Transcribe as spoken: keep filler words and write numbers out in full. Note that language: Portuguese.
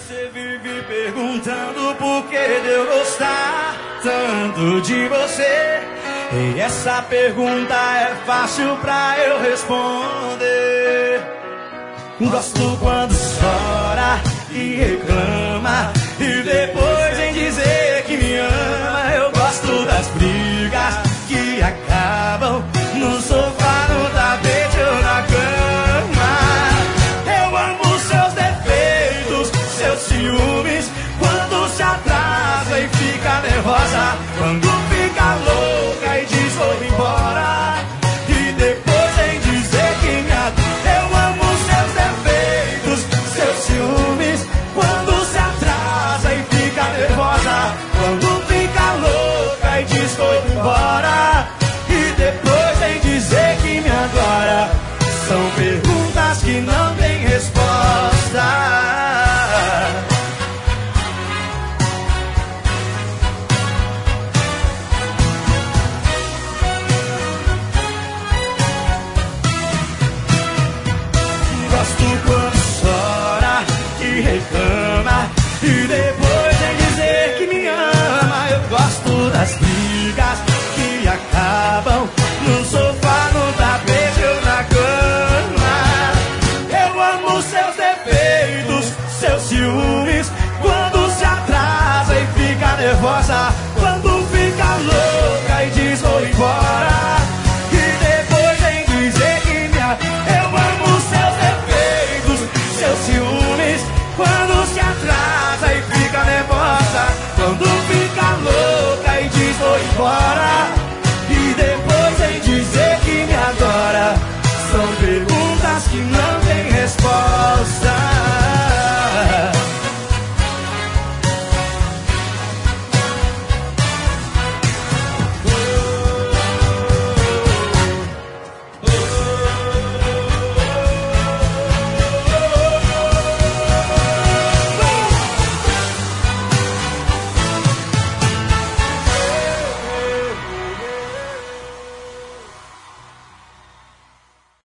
Você vive perguntando por que de eu gostar tanto de você. E essa pergunta é fácil pra eu responder. Gosto quando chora e reclama e depois vem dizer que me ama. Eu gosto das brigas que acabam no sofá, no tapete ou na cama. Eu amo seus defeitos, seus ciúmes, quando se atrasa e fica nervosa, quando fica louca e diz vou embora e depois vem dizer que me adora. Eu amo seus defeitos, seus ciúmes, quando se atrasa e fica nervosa, quando fica louca e diz vou embora e depois vem dizer que me adora. São perguntas que não têm resposta. Gosto quando chora e reclama e depois vem dizer que me ama. Eu gosto das brigas que acabam no sofá, no tapete ou na cama. Eu amo seus defeitos, seus ciúmes, quando se atrasa e fica nervosa,